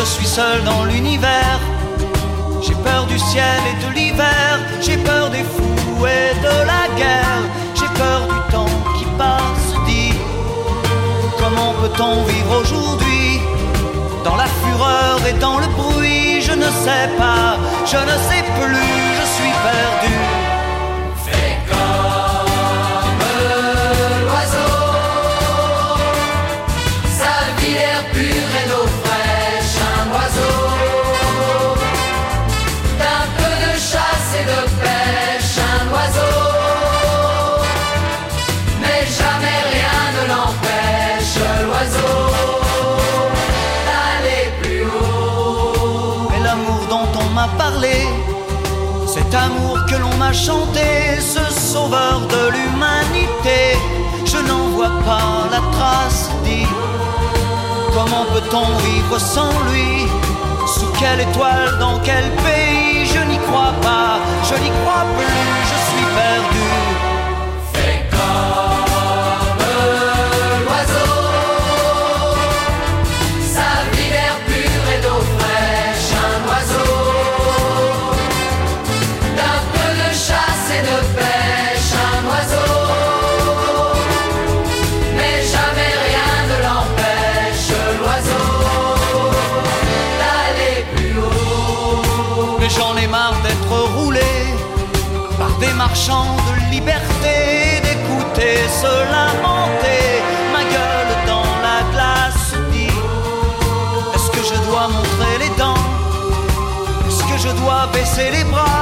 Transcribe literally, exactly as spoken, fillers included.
suis seul dans l'univers. J'ai peur du ciel et de l'hiver. J'ai peur des fous et de la guerre. J'ai peur du temps qui passe, dis. Comment peut-on vivre aujourd'hui dans la fureur et dans le bruit? Je ne sais pas, je ne sais plus, je suis perdu. Fais comme l'oiseau, sa vie l'air pur et d'eau fraîche, un oiseau d'un peu de chasse et de pêche, un oiseau, mais jamais rien ne l'empêche, l'oiseau, d'aller plus haut. Mais l'amour dont on m'a parlé, cet amour que l'on m'a chanté, ce sauveur de l'humanité, je n'en vois pas la trace, dis. Comment peut-on vivre sans lui? Sous quelle étoile, dans quel pays? Je n'y crois pas, je n'y crois plus, je suis perdu. Fais comme l'oiseau, sa vie l'air pur et d'eau fraîche, un oiseau d'un peu de chasse et de pêche, un oiseau, mais jamais rien ne l'empêche, l'oiseau, d'aller plus haut. Mais j'en ai marre d'être roulé par des marchands de liberté, d'écouter se lamenter, ma gueule dans la glace, dit. Est-ce que je dois montrer les dents? Est-ce que je dois baisser les bras?